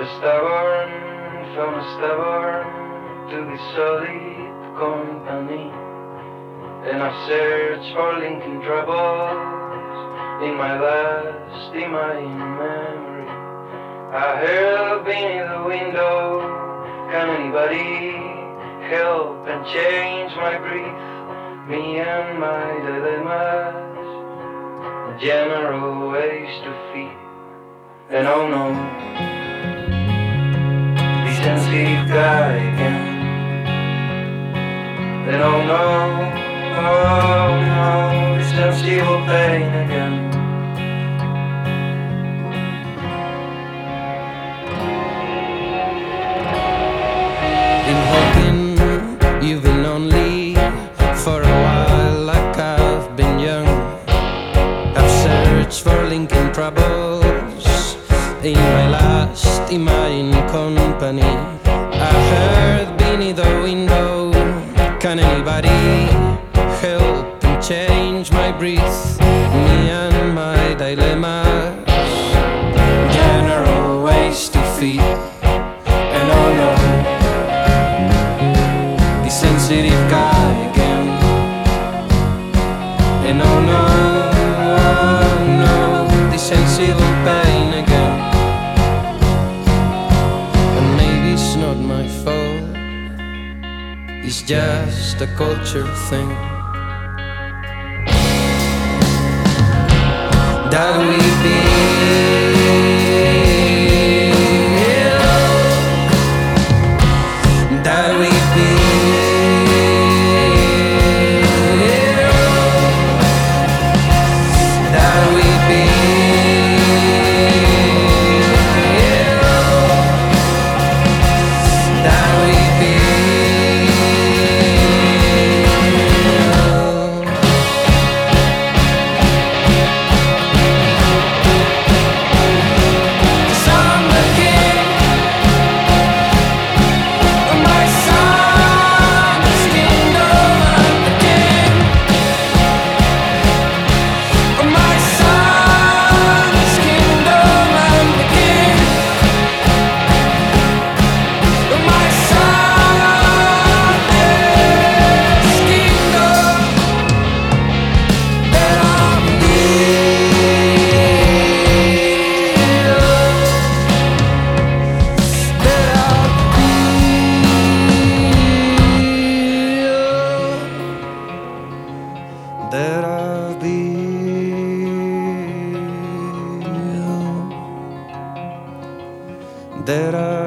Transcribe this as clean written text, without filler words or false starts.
stubborn, from a stubborn to be solid company. And I search for linking troubles in my last, in my memory. I heard beneath the window, can anybody help and change my brief? Me and my dilemmas, general ways to feed. And oh no, the sensitive guy again. And oh no, the sensitive pain again. Been hoping you've been lonely for a while, like I've been young. I've searched for linking troubles in my last, in my company. I heard beneath the window, can anybody help and change my breath? Me and my dilemmas, general ways to feed. And oh no, the sensitive guy again. And oh no, the sensitive pain again. And maybe it's not my fault, it's just a culture thing that we build, that we that I'll be, that I